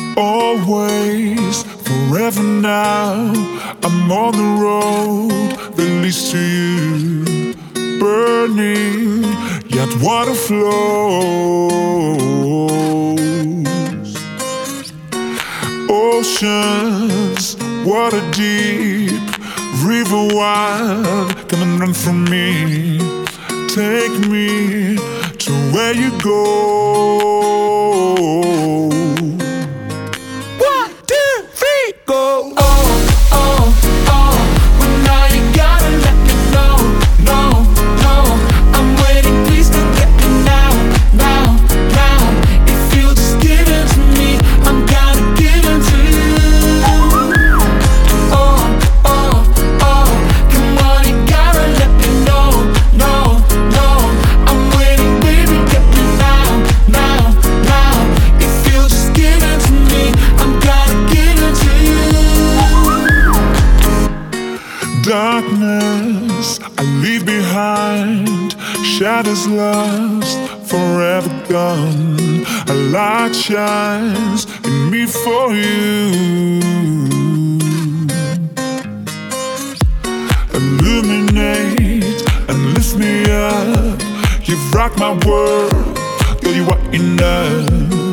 Always, forever now, I'm on the road that leads to you. Burning, yet water flows. Oceans, water deep, river wide, come and run from me. Take me to where you go. Go. Darkness I leave behind, shadows lost, forever gone. A light shines in me for you. Illuminate and lift me up. You've rocked my world, girl, you are enough.